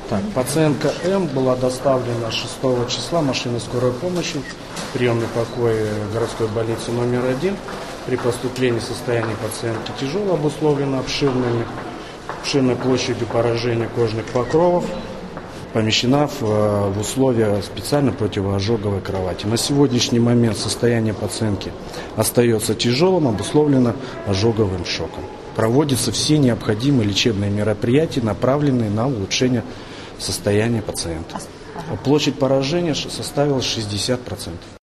Так, пациентка М была доставлена 6 числа машиной скорой помощи в приемный покой городской больницы номер 1. При поступлении состояние пациентки тяжело, обусловлено обширной площадью поражения кожных покровов, помещена в условия специальной противоожоговой кровати. На сегодняшний момент состояние пациентки остается тяжелым, обусловлено ожоговым шоком. Проводятся все необходимые лечебные мероприятия, направленные на улучшение состояния пациента. Площадь поражения составила 60%.